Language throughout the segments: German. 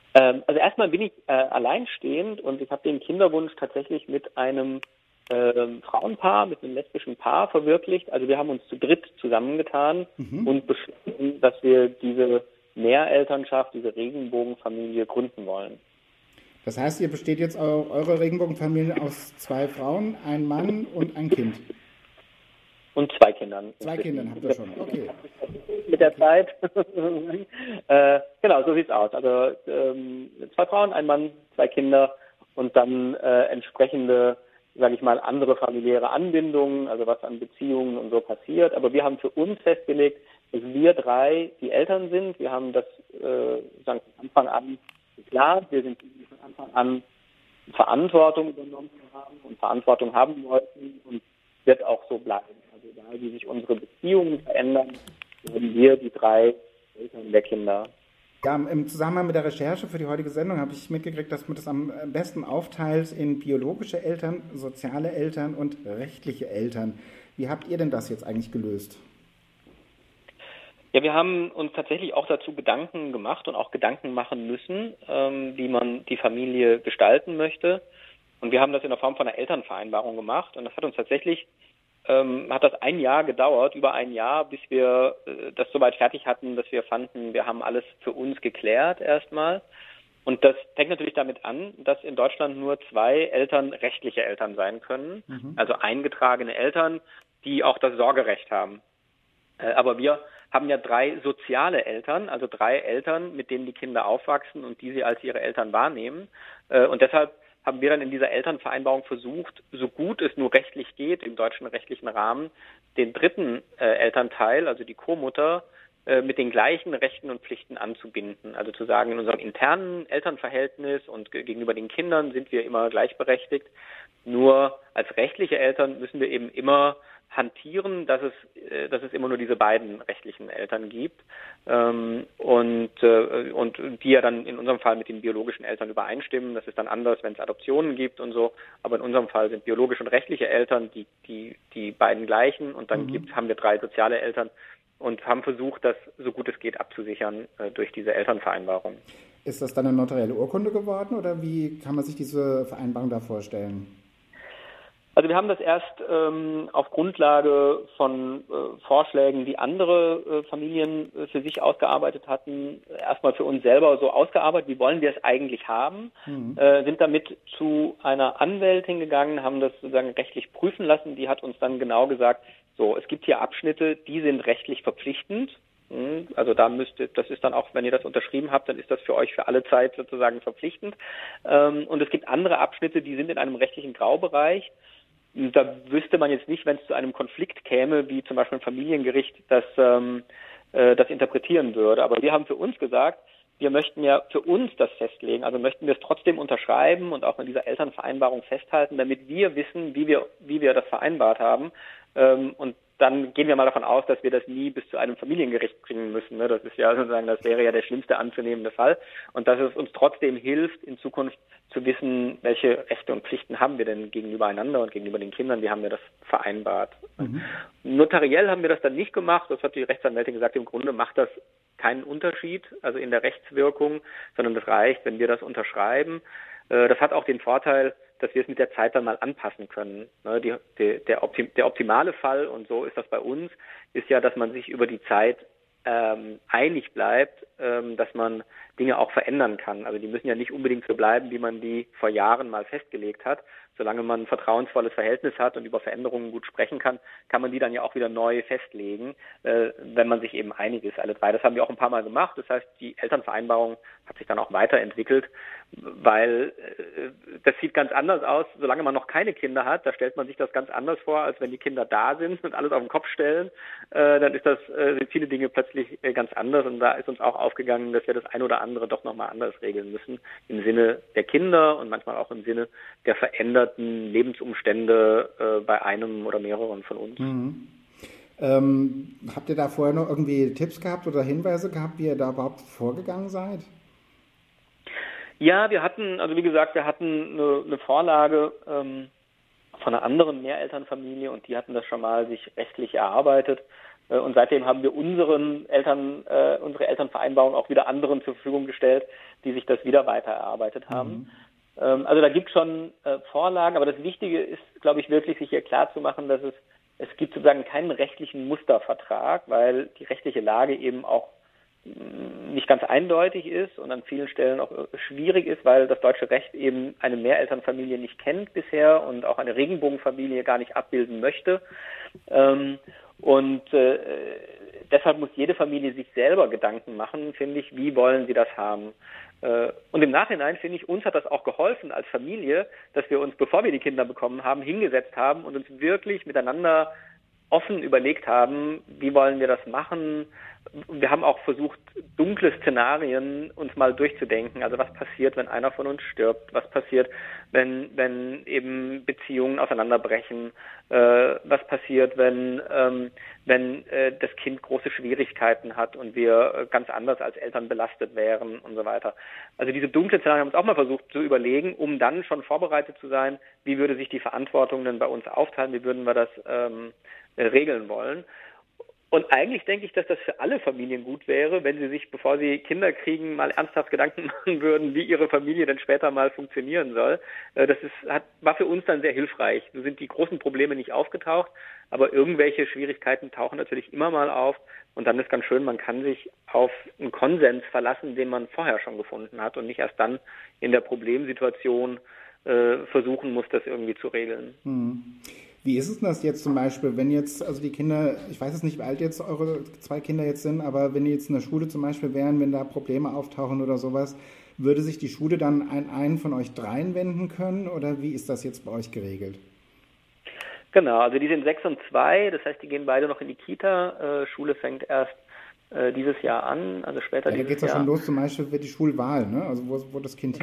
Also erstmal bin ich alleinstehend und ich habe den Kinderwunsch tatsächlich mit einem Frauenpaar, mit einem lesbischen Paar verwirklicht. Also wir haben uns zu dritt zusammengetan Mhm. und beschlossen, dass wir diese Mehrelternschaft, diese Regenbogenfamilie gründen wollen. Das heißt, ihr besteht jetzt eure Regenbogenfamilie aus zwei Frauen, ein Mann und ein Kind. Und zwei Kindern Zwei Kindern inzwischen. habt ihr schon. Okay. Mit der Okay. Zeit. Genau, so sieht's aus. Also zwei Frauen, ein Mann, zwei Kinder und dann entsprechende, sage ich mal, andere familiäre Anbindungen, also was an Beziehungen und so passiert. Aber wir haben für uns festgelegt, dass wir drei die Eltern sind. Wir haben das sagen von Anfang an geplant. Wir sind von Anfang an Verantwortung übernommen haben und Verantwortung haben wollten und wird auch so bleiben. Also egal wie sich unsere Beziehungen verändern, werden wir die drei Eltern der Kinder. Ja, im Zusammenhang mit der Recherche für die heutige Sendung habe ich mitgekriegt, dass man das am besten aufteilt in biologische Eltern, soziale Eltern und rechtliche Eltern. Wie habt ihr denn das jetzt eigentlich gelöst? Ja, wir haben uns tatsächlich auch dazu Gedanken gemacht und auch Gedanken machen müssen, wie man die Familie gestalten möchte. Und wir haben das in der Form von einer Elternvereinbarung gemacht. Und das hat uns tatsächlich, hat das ein Jahr gedauert, über ein Jahr, bis wir das soweit fertig hatten, dass wir fanden, wir haben alles für uns geklärt erstmal. Und das fängt natürlich damit an, dass in Deutschland nur zwei Eltern rechtliche Eltern sein können, also eingetragene Eltern, die auch das Sorgerecht haben. Aber wir haben ja drei soziale Eltern, also drei Eltern, mit denen die Kinder aufwachsen und die sie als ihre Eltern wahrnehmen. Und deshalb haben wir dann in dieser Elternvereinbarung versucht, so gut es nur rechtlich geht, im deutschen rechtlichen Rahmen, den dritten Elternteil, also die Co-Mutter, mit den gleichen Rechten und Pflichten anzubinden. Also zu sagen, in unserem internen Elternverhältnis und gegenüber den Kindern sind wir immer gleichberechtigt. Nur als rechtliche Eltern müssen wir eben immer hantieren, dass es immer nur diese beiden rechtlichen Eltern gibt und die ja dann in unserem Fall mit den biologischen Eltern übereinstimmen. Das ist dann anders, wenn es Adoptionen gibt und so. Aber in unserem Fall sind biologische und rechtliche Eltern die beiden gleichen und dann haben wir drei soziale Eltern und haben versucht, das so gut es geht abzusichern durch diese Elternvereinbarung. Ist das dann eine notarielle Urkunde geworden oder wie kann man sich diese Vereinbarung da vorstellen? Also wir haben das erst auf Grundlage von Vorschlägen, die andere Familien für sich ausgearbeitet hatten, erstmal für uns selber so ausgearbeitet, wie wollen wir es eigentlich haben, sind damit zu einer Anwältin gegangen, haben das sozusagen rechtlich prüfen lassen, die hat uns dann genau gesagt, so, es gibt hier Abschnitte, die sind rechtlich verpflichtend. Also das ist dann auch, wenn ihr das unterschrieben habt, dann ist das für euch für alle Zeit sozusagen verpflichtend. Und es gibt andere Abschnitte, die sind in einem rechtlichen Graubereich. Da wüsste man jetzt nicht, wenn es zu einem Konflikt käme, wie zum Beispiel ein Familiengericht das interpretieren würde. Aber wir haben für uns gesagt, wir möchten ja für uns das festlegen, also möchten wir es trotzdem unterschreiben und auch in dieser Elternvereinbarung festhalten, damit wir wissen, wie wir das vereinbart haben. Und dann gehen wir mal davon aus, dass wir das nie bis zu einem Familiengericht bringen müssen. Ne? Das ist ja sozusagen, das wäre ja der schlimmste anzunehmende Fall. Und dass es uns trotzdem hilft, in Zukunft zu wissen, welche Rechte und Pflichten haben wir denn gegenüber einander und gegenüber den Kindern, wie haben wir das vereinbart. Notariell haben wir das dann nicht gemacht, das hat die Rechtsanwältin gesagt, im Grunde macht das keinen Unterschied, also in der Rechtswirkung, sondern das reicht, wenn wir das unterschreiben. Das hat auch den Vorteil, dass wir es mit der Zeit dann mal anpassen können. Der optimale Fall, und so ist das bei uns, ist ja, dass man sich über die Zeit einig bleibt, dass man Dinge auch verändern kann. Also die müssen ja nicht unbedingt so bleiben, wie man die vor Jahren mal festgelegt hat. Solange man ein vertrauensvolles Verhältnis hat und über Veränderungen gut sprechen kann, kann man die dann ja auch wieder neu festlegen, wenn man sich eben einig ist, alle drei. Das haben wir auch ein paar Mal gemacht. Das heißt, die Elternvereinbarung hat sich dann auch weiterentwickelt, weil das sieht ganz anders aus, solange man noch keine Kinder hat. Da stellt man sich das ganz anders vor, als wenn die Kinder da sind und alles auf den Kopf stellen. Dann sind viele Dinge plötzlich ganz anders. Und da ist uns auch aufgegangen, dass wir das ein oder andere doch nochmal anders regeln müssen, im Sinne der Kinder und manchmal auch im Sinne der veränderten Lebensumstände bei einem oder mehreren von uns. Habt ihr da vorher noch irgendwie Tipps gehabt oder Hinweise gehabt, wie ihr da überhaupt vorgegangen seid? Ja, also wie gesagt, wir hatten eine Vorlage von einer anderen Mehrelternfamilie und die hatten das schon mal sich rechtlich erarbeitet. Und seitdem haben wir unsere Elternvereinbarung auch wieder anderen zur Verfügung gestellt, die sich das wieder weiter erarbeitet haben. Also da gibt es schon Vorlagen, aber das Wichtige ist, glaube ich, wirklich sich hier klar zu machen, dass es gibt sozusagen keinen rechtlichen Mustervertrag, weil die rechtliche Lage eben auch nicht ganz eindeutig ist und an vielen Stellen auch schwierig ist, weil das deutsche Recht eben eine Mehrelternfamilie nicht kennt bisher und auch eine Regenbogenfamilie gar nicht abbilden möchte. Deshalb muss jede Familie sich selber Gedanken machen, finde ich, wie wollen sie das haben. Und im Nachhinein, finde ich, uns hat das auch geholfen als Familie, dass wir uns, bevor wir die Kinder bekommen haben, hingesetzt haben und uns wirklich miteinander offen überlegt haben, wie wollen wir das machen. Wir haben auch versucht, dunkle Szenarien uns mal durchzudenken. Also was passiert, wenn einer von uns stirbt? Was passiert, wenn eben Beziehungen auseinanderbrechen? Was passiert, wenn das Kind große Schwierigkeiten hat und wir ganz anders als Eltern belastet wären und so weiter. Also diese dunklen Szenarien haben wir uns auch mal versucht zu überlegen, um dann schon vorbereitet zu sein, wie würde sich die Verantwortung denn bei uns aufteilen, wie würden wir das regeln wollen. Und eigentlich denke ich, dass das für alle Familien gut wäre, wenn sie sich, bevor sie Kinder kriegen, mal ernsthaft Gedanken machen würden, wie ihre Familie denn später mal funktionieren soll. War für uns dann sehr hilfreich. So sind die großen Probleme nicht aufgetaucht, aber irgendwelche Schwierigkeiten tauchen natürlich immer mal auf. Und dann ist ganz schön, man kann sich auf einen Konsens verlassen, den man vorher schon gefunden hat und nicht erst dann in der Problemsituation versuchen muss, das irgendwie zu regeln. Wie ist es denn das jetzt zum Beispiel, wenn jetzt, also die Kinder, ich weiß jetzt nicht, wie alt jetzt eure 2 Kinder jetzt sind, aber wenn die jetzt in der Schule zum Beispiel wären, wenn da Probleme auftauchen oder sowas, würde sich die Schule dann an einen von euch 3 wenden können oder wie ist das jetzt bei euch geregelt? Genau, also die sind 6 und 2, das heißt, die gehen beide noch in die Kita. Schule fängt erst dieses Jahr an, also später dieses Jahr. Da geht es ja schon los, zum Beispiel für die Schulwahl, ne? Also wo das Kind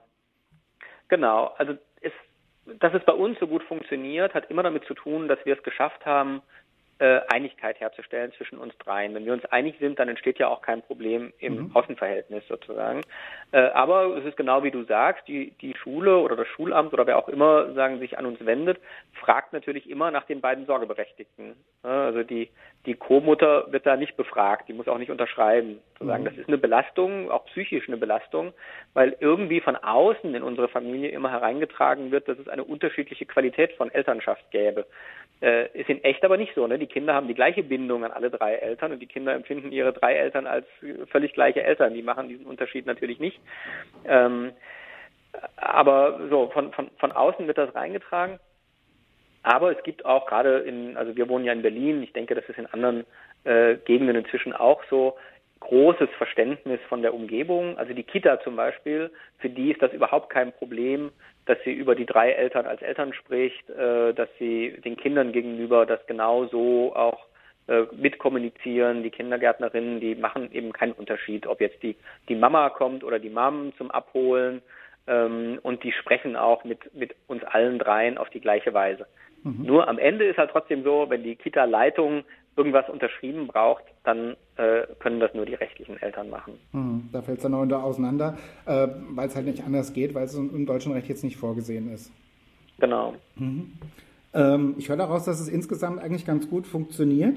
Genau, also dass es bei uns so gut funktioniert, hat immer damit zu tun, dass wir es geschafft haben, Einigkeit herzustellen zwischen uns dreien. Wenn wir uns einig sind, dann entsteht ja auch kein Problem im Außenverhältnis sozusagen. Aber es ist genau wie du sagst, die Schule oder das Schulamt oder wer auch immer sich an uns wendet, fragt natürlich immer nach den beiden Sorgeberechtigten. Also die Co-Mutter wird da nicht befragt, die muss auch nicht unterschreiben. Sozusagen. Das ist eine Belastung, auch psychisch eine Belastung, weil irgendwie von außen in unsere Familie immer hereingetragen wird, dass es eine unterschiedliche Qualität von Elternschaft gäbe. Ist in echt aber nicht so, ne? Die Kinder haben die gleiche Bindung an alle 3 Eltern und die Kinder empfinden ihre 3 Eltern als völlig gleiche Eltern. Die machen diesen Unterschied natürlich nicht. Aber so, von außen wird das reingetragen. Aber es gibt auch gerade also wir wohnen ja in Berlin, ich denke, das ist in anderen Gegenden inzwischen auch so, großes Verständnis von der Umgebung. Also die Kita zum Beispiel, für die ist das überhaupt kein Problem, dass sie über die 3 Eltern als Eltern spricht, dass sie den Kindern gegenüber das genauso auch mitkommunizieren. Die Kindergärtnerinnen, die machen eben keinen Unterschied, ob jetzt die Mama kommt oder die Mom zum Abholen. Und die sprechen auch mit uns allen 3 auf die gleiche Weise. Nur am Ende ist halt trotzdem so, wenn die Kita-Leitung irgendwas unterschrieben braucht, dann können das nur die rechtlichen Eltern machen. Da fällt es dann auch auseinander, weil es halt nicht anders geht, weil es im deutschen Recht jetzt nicht vorgesehen ist. Genau. Ich höre daraus, dass es insgesamt eigentlich ganz gut funktioniert.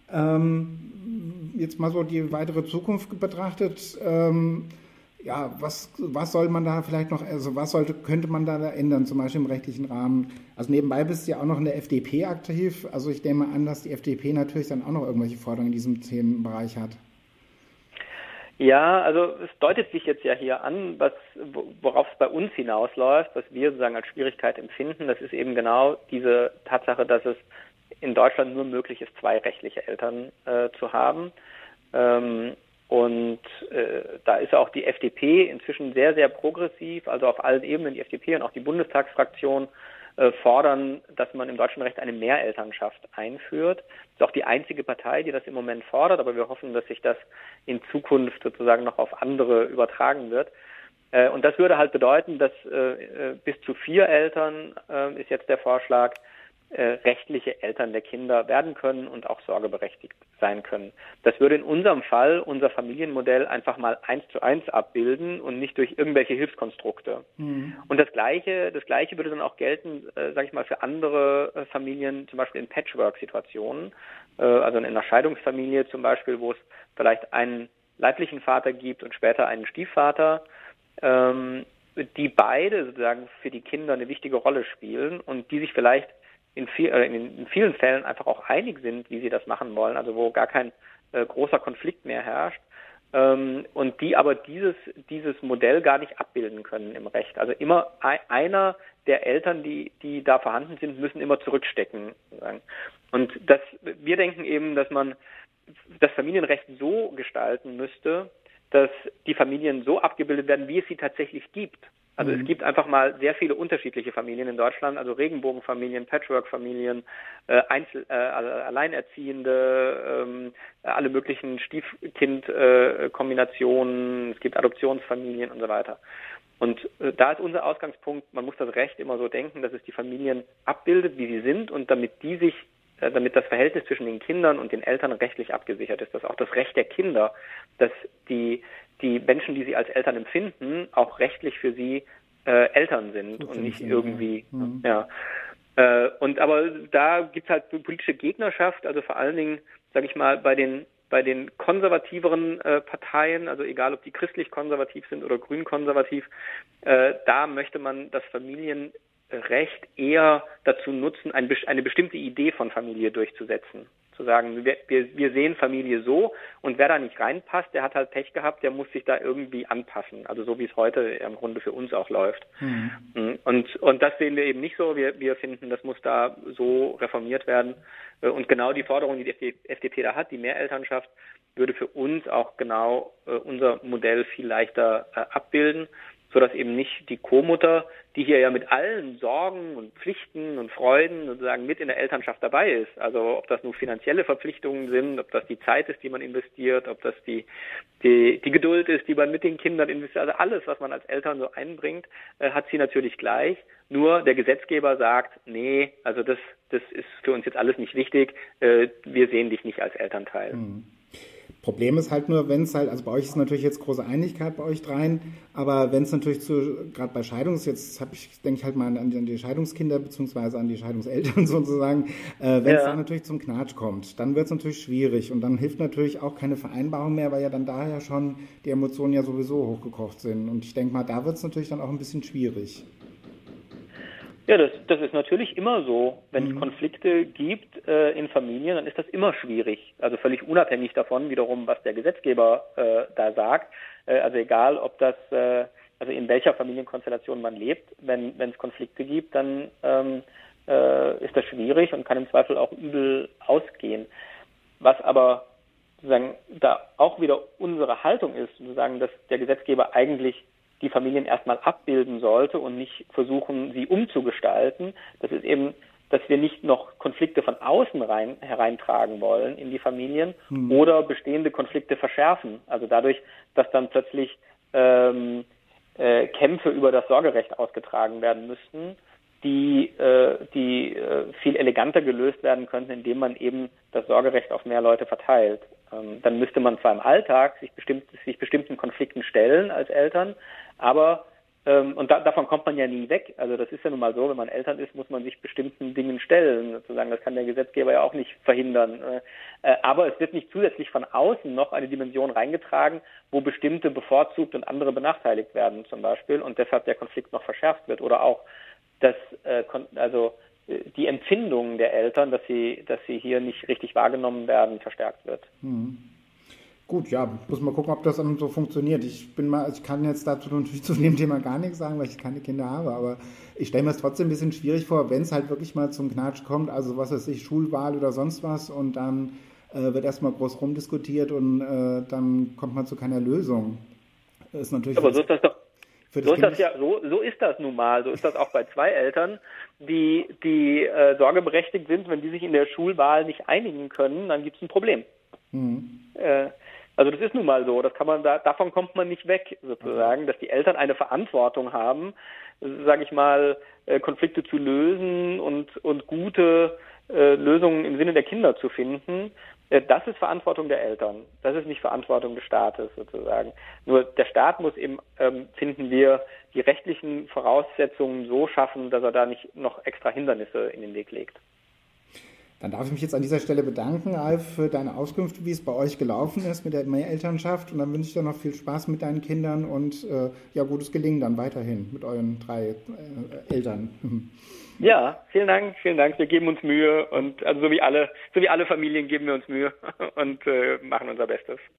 Jetzt mal so die weitere Zukunft betrachtet. Was soll man da vielleicht noch, also könnte man da ändern, zum Beispiel im rechtlichen Rahmen? Also nebenbei bist du ja auch noch in der FDP aktiv. Also ich nehme an, dass die FDP natürlich dann auch noch irgendwelche Forderungen in diesem Themenbereich hat. Ja, also es deutet sich jetzt ja hier an, worauf es bei uns hinausläuft, was wir sozusagen als Schwierigkeit empfinden. Das ist eben genau diese Tatsache, dass es in Deutschland nur möglich ist, 2 rechtliche Eltern zu haben. Da ist auch die FDP inzwischen sehr, sehr progressiv, also auf allen Ebenen. Die FDP und auch die Bundestagsfraktion fordern, dass man im deutschen Recht eine Mehrelternschaft einführt. Das ist auch die einzige Partei, die das im Moment fordert, aber wir hoffen, dass sich das in Zukunft sozusagen noch auf andere übertragen wird. Und das würde halt bedeuten, dass bis zu 4 Eltern ist jetzt der Vorschlag, rechtliche Eltern der Kinder werden können und auch sorgeberechtigt sein können. Das würde in unserem Fall unser Familienmodell einfach mal 1:1 abbilden und nicht durch irgendwelche Hilfskonstrukte. Und das Gleiche würde dann auch gelten, sage ich mal, für andere Familien, zum Beispiel in Patchwork-Situationen, also in einer Scheidungsfamilie zum Beispiel, wo es vielleicht einen leiblichen Vater gibt und später einen Stiefvater, die beide sozusagen für die Kinder eine wichtige Rolle spielen und die sich vielleicht in vielen Fällen einfach auch einig sind, wie sie das machen wollen, also wo gar kein großer Konflikt mehr herrscht, und die aber dieses Modell gar nicht abbilden können im Recht. Also immer einer der Eltern, die da vorhanden sind, müssen immer zurückstecken. Sozusagen. Und wir denken eben, dass man das Familienrecht so gestalten müsste, dass die Familien so abgebildet werden, wie es sie tatsächlich gibt. Also es gibt einfach mal sehr viele unterschiedliche Familien in Deutschland, also Regenbogenfamilien, Patchwork-Familien, Alleinerziehende, alle möglichen Stiefkind-Kombinationen, es gibt Adoptionsfamilien und so weiter. Und da ist unser Ausgangspunkt, man muss das Recht immer so denken, dass es die Familien abbildet, wie sie sind, und damit das Verhältnis zwischen den Kindern und den Eltern rechtlich abgesichert ist, dass auch das Recht der Kinder, dass die Menschen, die sie als Eltern empfinden, auch rechtlich für sie Eltern sind und nicht irgendwie, aber da gibt es halt politische Gegnerschaft, also vor allen Dingen, sage ich mal, bei den konservativeren Parteien, also egal ob die christlich-konservativ sind oder grün-konservativ, da möchte man das Familienrecht eher dazu nutzen, eine bestimmte Idee von Familie durchzusetzen. Zu sagen, wir sehen Familie so, und wer da nicht reinpasst, der hat halt Pech gehabt, der muss sich da irgendwie anpassen. Also so wie es heute im Grunde für uns auch läuft. Und das sehen wir eben nicht so. Wir finden, das muss da so reformiert werden. Und genau die Forderung, die die FDP da hat, die Mehrelternschaft, würde für uns auch genau unser Modell viel leichter abbilden, sodass eben nicht die Co-Mutter, die hier ja mit allen Sorgen und Pflichten und Freuden sozusagen mit in der Elternschaft dabei ist, also ob das nur finanzielle Verpflichtungen sind, ob das die Zeit ist, die man investiert, ob das die Geduld ist, die man mit den Kindern investiert, also alles, was man als Eltern so einbringt, hat sie natürlich gleich. Nur der Gesetzgeber sagt, nee, also das ist für uns jetzt alles nicht wichtig, wir sehen dich nicht als Elternteil. Problem ist halt nur, wenn es halt, also bei euch ist natürlich jetzt große Einigkeit bei euch dreien, aber wenn es natürlich gerade bei Scheidung ist, jetzt denke ich halt mal an die Scheidungskinder beziehungsweise an die Scheidungseltern sozusagen, wenn es da natürlich zum Knatsch kommt, dann wird es natürlich schwierig und dann hilft natürlich auch keine Vereinbarung mehr, weil ja dann daher schon die Emotionen ja sowieso hochgekocht sind und ich denke mal, da wird es natürlich dann auch ein bisschen schwierig. Ja, das ist natürlich immer so. Wenn es Konflikte gibt in Familien, dann ist das immer schwierig. Also völlig unabhängig davon wiederum, was der Gesetzgeber da sagt. Also egal, ob das, also in welcher Familienkonstellation man lebt, wenn es Konflikte gibt, dann ist das schwierig und kann im Zweifel auch übel ausgehen. Was aber sozusagen da auch wieder unsere Haltung ist, sozusagen, dass der Gesetzgeber eigentlich die Familien erstmal abbilden sollte und nicht versuchen, sie umzugestalten. Das ist eben, dass wir nicht noch Konflikte von außen hereintragen wollen in die Familien oder bestehende Konflikte verschärfen. Also dadurch, dass dann plötzlich Kämpfe über das Sorgerecht ausgetragen werden müssten, die viel eleganter gelöst werden könnten, indem man eben das Sorgerecht auf mehr Leute verteilt. Dann müsste man zwar im Alltag sich bestimmten Konflikten stellen als Eltern, aber davon kommt man ja nie weg. Also das ist ja nun mal so, wenn man Eltern ist, muss man sich bestimmten Dingen stellen, sozusagen. Das kann der Gesetzgeber ja auch nicht verhindern. Aber es wird nicht zusätzlich von außen noch eine Dimension reingetragen, wo bestimmte bevorzugt und andere benachteiligt werden zum Beispiel und deshalb der Konflikt noch verschärft wird oder auch dass die Empfindung der Eltern, dass sie hier nicht richtig wahrgenommen werden, verstärkt wird. Gut, ja, muss mal gucken, ob das dann so funktioniert. Ich kann jetzt dazu natürlich zu dem Thema gar nichts sagen, weil ich keine Kinder habe, aber ich stelle mir es trotzdem ein bisschen schwierig vor, wenn es halt wirklich mal zum Knatsch kommt, also was weiß ich, Schulwahl oder sonst was und dann wird erstmal groß rumdiskutiert und dann kommt man zu keiner Lösung. Das ist natürlich aber so ist das doch. So ist das nun mal. So ist das auch bei zwei Eltern, die sorgeberechtigt sind. Wenn die sich in der Schulwahl nicht einigen können, dann gibt es ein Problem. Also das ist nun mal so, davon kommt man nicht weg, sozusagen, dass die Eltern eine Verantwortung haben, sage ich mal, Konflikte zu lösen und gute Lösungen im Sinne der Kinder zu finden. Das ist Verantwortung der Eltern. Das ist nicht Verantwortung des Staates, sozusagen. Nur der Staat muss eben, finden wir, die rechtlichen Voraussetzungen so schaffen, dass er da nicht noch extra Hindernisse in den Weg legt. Dann darf ich mich jetzt an dieser Stelle bedanken, Alf, für deine Auskünfte, wie es bei euch gelaufen ist mit der Mehrelternschaft. Und dann wünsche ich dir noch viel Spaß mit deinen Kindern und gutes Gelingen dann weiterhin mit euren 3 Eltern. Ja, vielen Dank. Wir geben uns Mühe und also so wie alle Familien geben wir uns Mühe und machen unser Bestes.